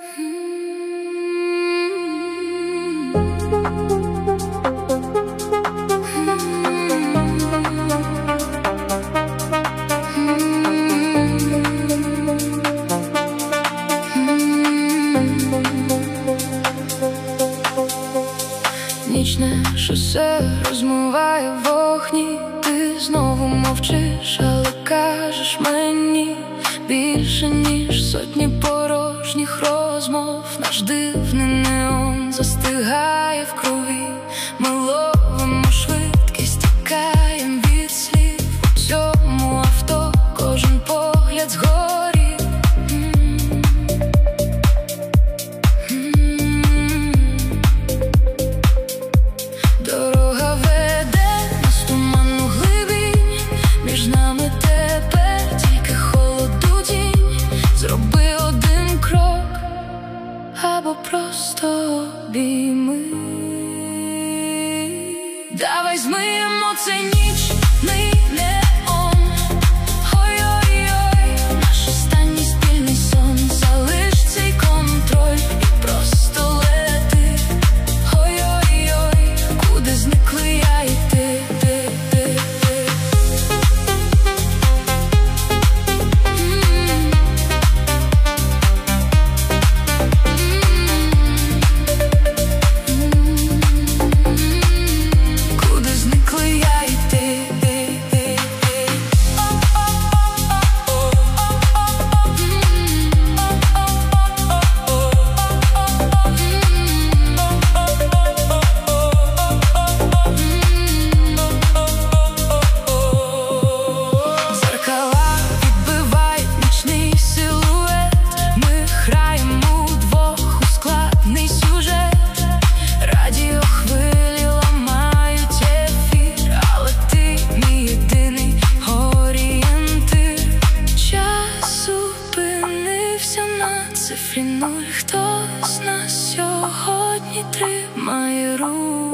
Нічне шосе розмиває вогні. Ти знову мовчиш, але кажеш мені більше, ніж сотні порожніх розмов. Наш дивний неон застигає в крові. Ми ловимо швидкість, тікаєм від слів. У цьому авто кожен погляд згорі. Дорога веде нас в туманну глибінь. Між нами тепер тільки холоду тінь. Зроби один крок або просто обійми. Давай змиємо цей нічний неон. Ой-ой-ой, наш останній спільний сон. Залиш цей контроль і просто лети. Ой-ой-ой, куди зникли я і ти. Цифрі нуль, хто з нас сьогодні тримає руку?